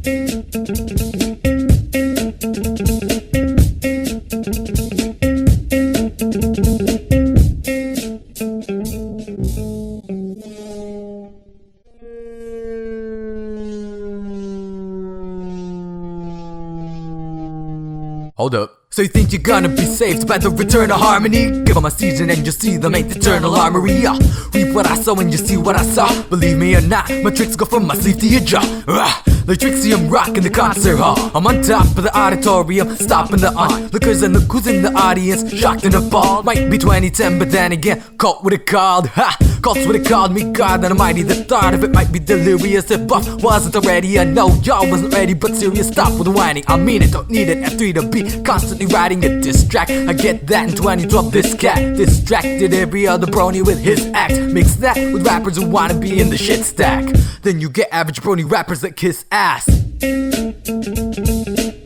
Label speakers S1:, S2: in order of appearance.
S1: Hold up. So you think you're gonna be saved by the return of harmony? Give them a season and you see them ain't eternal armory. Reap what I sow and you see what I saw. Believe me or not, my tricks go from my sleeve to your jaw. Like Trixie, I'm rocking the concert hall. I'm on top of the auditorium, stopping the onlookers and look who's in the audience, shocked and appalled. Might be 2010, but then again, cult would have called. Cults would have called me God Almighty. The thought of it might be delirious. If Buff wasn't already, I know y'all wasn't ready. But serious, stop with the whining. I mean it, don't need it. F3 to be constantly writing a diss track. I get that in 2012. This cat distracted every other brony with his act. Mix that with rappers who wanna be in the shit stack. Then you get average brony rappers that kiss ass.